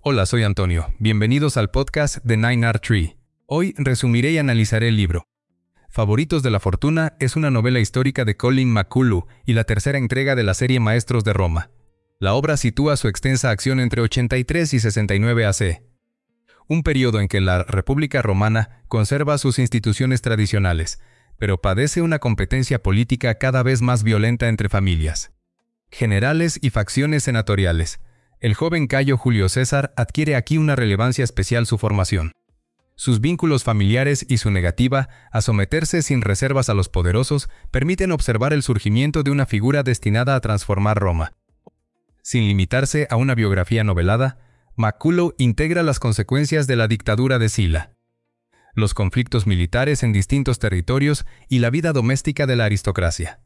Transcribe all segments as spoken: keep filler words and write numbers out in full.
Hola, soy Antonio. Bienvenidos al podcast de Nine Art Tree. Hoy resumiré y analizaré el libro. Favoritos de la Fortuna es una novela histórica de Colin McCullough y la tercera entrega de la serie Maestros de Roma. La obra sitúa su extensa acción entre ochenta y tres y sesenta y nueve A C, un periodo en que la República Romana conserva sus instituciones tradicionales, pero padece una competencia política cada vez más violenta entre familias, generales y facciones senatoriales. El joven Cayo Julio César adquiere aquí una relevancia especial su formación. Sus vínculos familiares y su negativa a someterse sin reservas a los poderosos permiten observar el surgimiento de una figura destinada a transformar Roma. Sin limitarse a una biografía novelada, McCullough integra las consecuencias de la dictadura de Sila, los conflictos militares en distintos territorios y la vida doméstica de la aristocracia.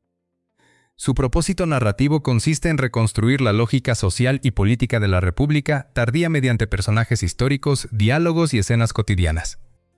Su propósito narrativo consiste en reconstruir la lógica social y política de la República tardía mediante personajes históricos, diálogos y escenas cotidianas.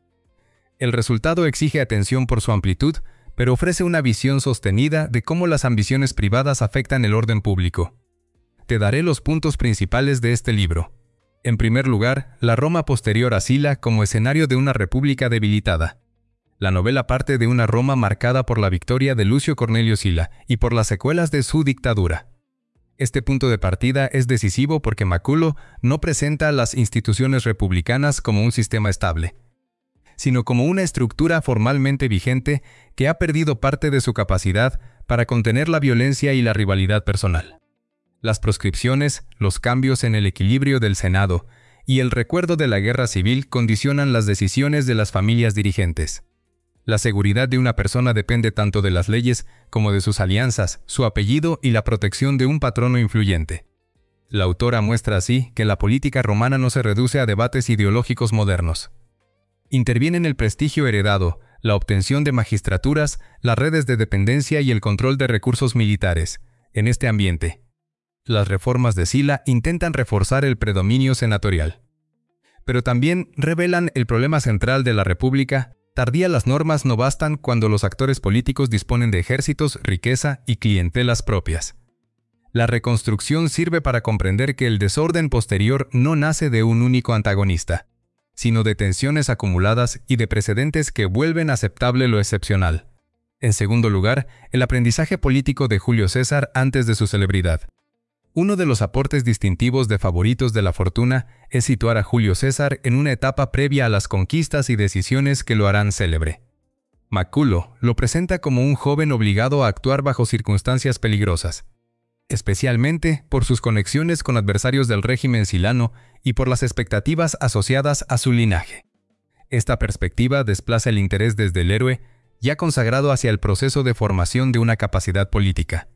El resultado exige atención por su amplitud, pero ofrece una visión sostenida de cómo las ambiciones privadas afectan el orden público. Te daré los puntos principales de este libro. En primer lugar, la Roma posterior a Sila como escenario de una república debilitada. La novela parte de una Roma marcada por la victoria de Lucio Cornelio Sila y por las secuelas de su dictadura. Este punto de partida es decisivo porque McCullough no presenta las instituciones republicanas como un sistema estable, sino como una estructura formalmente vigente que ha perdido parte de su capacidad para contener la violencia y la rivalidad personal. Las proscripciones, los cambios en el equilibrio del Senado y el recuerdo de la guerra civil condicionan las decisiones de las familias dirigentes. La seguridad de una persona depende tanto de las leyes como de sus alianzas, su apellido y la protección de un patrono influyente. La autora muestra así que la política romana no se reduce a debates ideológicos modernos. Intervienen el prestigio heredado, la obtención de magistraturas, las redes de dependencia y el control de recursos militares. En este ambiente, las reformas de Sila intentan reforzar el predominio senatorial, pero también revelan el problema central de la República. Tardía las normas no bastan cuando los actores políticos disponen de ejércitos, riqueza y clientelas propias. La reconstrucción sirve para comprender que el desorden posterior no nace de un único antagonista, sino de tensiones acumuladas y de precedentes que vuelven aceptable lo excepcional. En segundo lugar, el aprendizaje político de Julio César antes de su celebridad. Uno de los aportes distintivos de Favoritos de la Fortuna es situar a Julio César en una etapa previa a las conquistas y decisiones que lo harán célebre. McCullough lo presenta como un joven obligado a actuar bajo circunstancias peligrosas, especialmente por sus conexiones con adversarios del régimen silano y por las expectativas asociadas a su linaje. Esta perspectiva desplaza el interés desde el héroe, ya consagrado, hacia el proceso de formación de una capacidad política.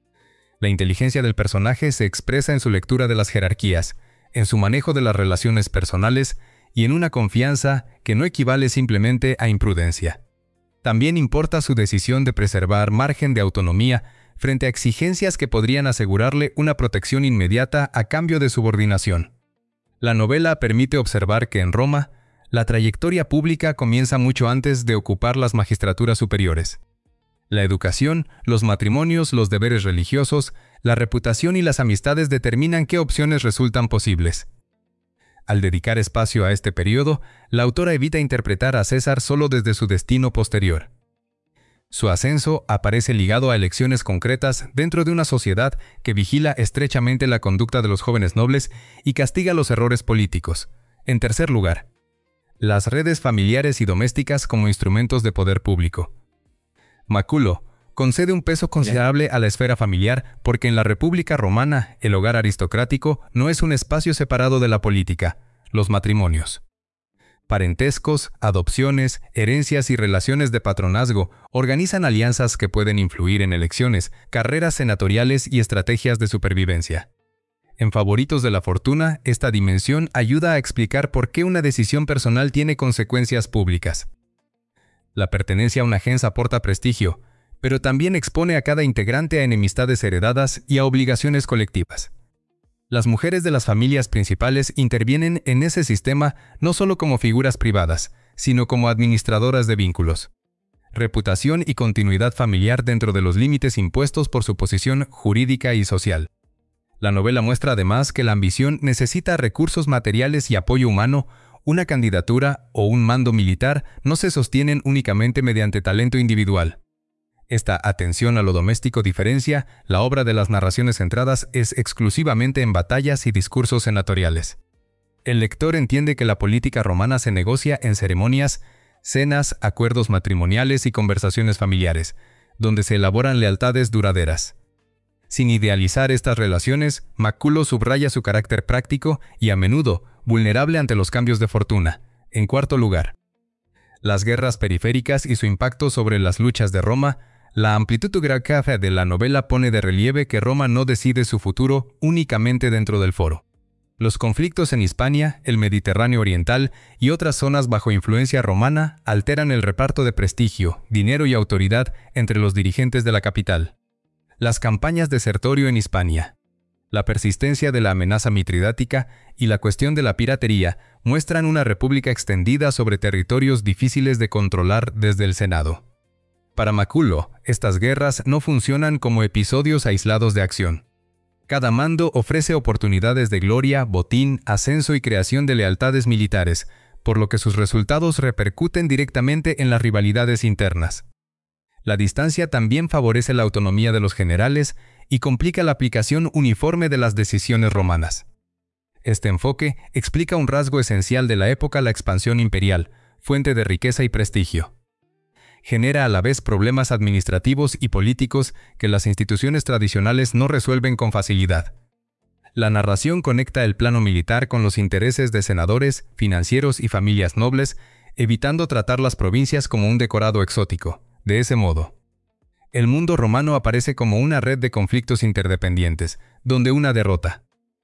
La inteligencia del personaje se expresa en su lectura de las jerarquías, en su manejo de las relaciones personales y en una confianza que no equivale simplemente a imprudencia. También importa su decisión de preservar margen de autonomía frente a exigencias que podrían asegurarle una protección inmediata a cambio de subordinación. La novela permite observar que en Roma, la trayectoria pública comienza mucho antes de ocupar las magistraturas superiores. La educación, los matrimonios, los deberes religiosos, la reputación y las amistades determinan qué opciones resultan posibles. Al dedicar espacio a este periodo, la autora evita interpretar a César solo desde su destino posterior. Su ascenso aparece ligado a elecciones concretas dentro de una sociedad que vigila estrechamente la conducta de los jóvenes nobles y castiga los errores políticos. En tercer lugar, las redes familiares y domésticas como instrumentos de poder público. McCullough concede un peso considerable a la esfera familiar porque en la República Romana el hogar aristocrático no es un espacio separado de la política, los matrimonios. Parentescos, adopciones, herencias y relaciones de patronazgo organizan alianzas que pueden influir en elecciones, carreras senatoriales y estrategias de supervivencia. En Favoritos de la Fortuna, esta dimensión ayuda a explicar por qué una decisión personal tiene consecuencias públicas. La pertenencia a una gens aporta prestigio, pero también expone a cada integrante a enemistades heredadas y a obligaciones colectivas. Las mujeres de las familias principales intervienen en ese sistema no solo como figuras privadas, sino como administradoras de vínculos, reputación y continuidad familiar dentro de los límites impuestos por su posición jurídica y social. La novela muestra además que la ambición necesita recursos materiales y apoyo humano. Una candidatura o un mando militar no se sostienen únicamente mediante talento individual. Esta atención a lo doméstico diferencia la obra de las narraciones centradas es exclusivamente en batallas y discursos senatoriales. El lector entiende que la política romana se negocia en ceremonias, cenas, acuerdos matrimoniales y conversaciones familiares, donde se elaboran lealtades duraderas. Sin idealizar estas relaciones, Maculo subraya su carácter práctico y a menudo vulnerable ante los cambios de fortuna. En cuarto lugar, las guerras periféricas y su impacto sobre las luchas de Roma. La amplitud geográfica de la novela pone de relieve que Roma no decide su futuro únicamente dentro del foro. Los conflictos en Hispania, el Mediterráneo oriental y otras zonas bajo influencia romana alteran el reparto de prestigio, dinero y autoridad entre los dirigentes de la capital. Las campañas de Sertorio en Hispania, la persistencia de la amenaza mitridática y la cuestión de la piratería muestran una república extendida sobre territorios difíciles de controlar desde el Senado. Para Maculo, estas guerras no funcionan como episodios aislados de acción. Cada mando ofrece oportunidades de gloria, botín, ascenso y creación de lealtades militares, por lo que sus resultados repercuten directamente en las rivalidades internas. La distancia también favorece la autonomía de los generales y complica la aplicación uniforme de las decisiones romanas. Este enfoque explica un rasgo esencial de la época: la expansión imperial, fuente de riqueza y prestigio. Genera a la vez problemas administrativos y políticos que las instituciones tradicionales no resuelven con facilidad. La narración conecta el plano militar con los intereses de senadores, financieros y familias nobles, evitando tratar las provincias como un decorado exótico. De ese modo, el mundo romano aparece como una red de conflictos interdependientes, donde una derrota,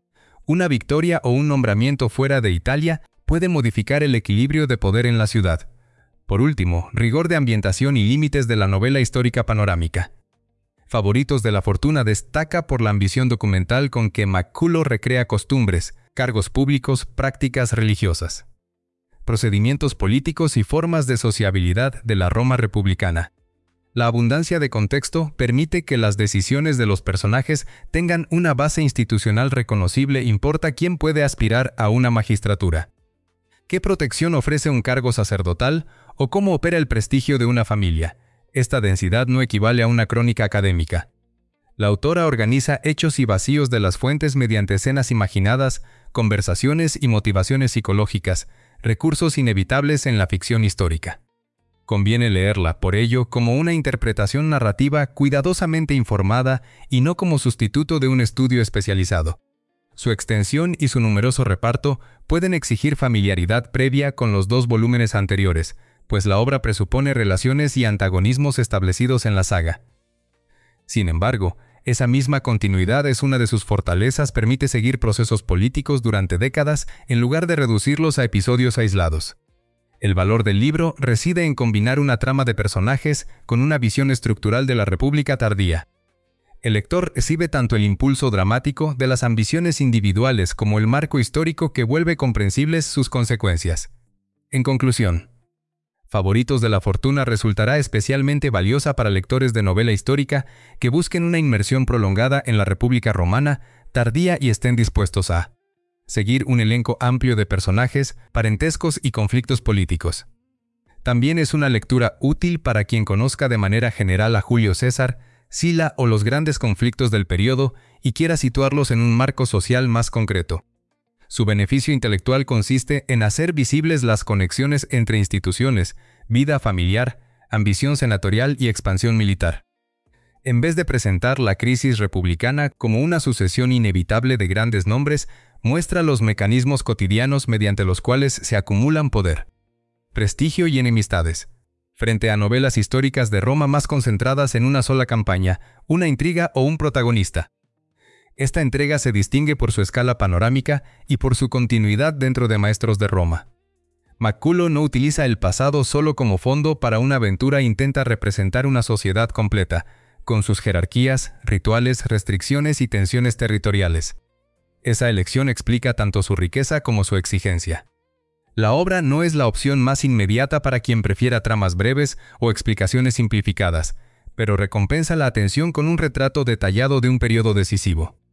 una victoria o un nombramiento fuera de Italia puede modificar el equilibrio de poder en la ciudad. Por último, rigor de ambientación y límites de la novela histórica panorámica. Favoritos de la Fortuna destaca por la ambición documental con que Maculo recrea costumbres, cargos públicos, prácticas religiosas, procedimientos políticos y formas de sociabilidad de la Roma republicana. La abundancia de contexto permite que las decisiones de los personajes tengan una base institucional reconocible, importa quién puede aspirar a una magistratura, qué protección ofrece un cargo sacerdotal o cómo opera el prestigio de una familia. Esta densidad no equivale a una crónica académica. La autora organiza hechos y vacíos de las fuentes mediante escenas imaginadas, conversaciones y motivaciones psicológicas, recursos inevitables en la ficción histórica. Conviene leerla, por ello, como una interpretación narrativa cuidadosamente informada y no como sustituto de un estudio especializado. Su extensión y su numeroso reparto pueden exigir familiaridad previa con los dos volúmenes anteriores, pues la obra presupone relaciones y antagonismos establecidos en la saga. Sin embargo, esa misma continuidad es una de sus fortalezas, permite seguir procesos políticos durante décadas en lugar de reducirlos a episodios aislados. El valor del libro reside en combinar una trama de personajes con una visión estructural de la República tardía. El lector recibe tanto el impulso dramático de las ambiciones individuales como el marco histórico que vuelve comprensibles sus consecuencias. En conclusión, Favoritos de la Fortuna resultará especialmente valiosa para lectores de novela histórica que busquen una inmersión prolongada en la República Romana tardía y estén dispuestos a seguir un elenco amplio de personajes, parentescos y conflictos políticos. También es una lectura útil para quien conozca de manera general a Julio César, Sila o los grandes conflictos del periodo y quiera situarlos en un marco social más concreto. Su beneficio intelectual consiste en hacer visibles las conexiones entre instituciones, vida familiar, ambición senatorial y expansión militar. En vez de presentar la crisis republicana como una sucesión inevitable de grandes nombres, muestra los mecanismos cotidianos mediante los cuales se acumulan poder, prestigio y enemistades, frente a novelas históricas de Roma más concentradas en una sola campaña, una intriga o un protagonista. Esta entrega se distingue por su escala panorámica y por su continuidad dentro de Maestros de Roma. Maculo no utiliza el pasado solo como fondo para una aventura, intenta representar una sociedad completa, con sus jerarquías, rituales, restricciones y tensiones territoriales. Esa elección explica tanto su riqueza como su exigencia. La obra no es la opción más inmediata para quien prefiera tramas breves o explicaciones simplificadas, pero recompensa la atención con un retrato detallado de un periodo decisivo.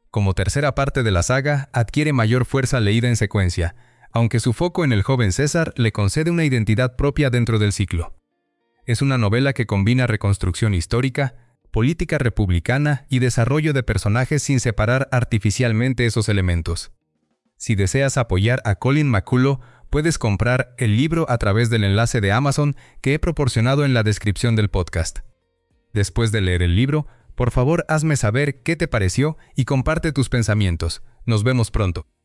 Como tercera parte de la saga, adquiere mayor fuerza leída en secuencia, aunque su foco en el joven César le concede una identidad propia dentro del ciclo. Es una novela que combina reconstrucción histórica, política republicana y desarrollo de personajes sin separar artificialmente esos elementos. Si deseas apoyar a Colin McCullough, puedes comprar el libro a través del enlace de Amazon que he proporcionado en la descripción del podcast. Después de leer el libro, por favor hazme saber qué te pareció y comparte tus pensamientos. Nos vemos pronto.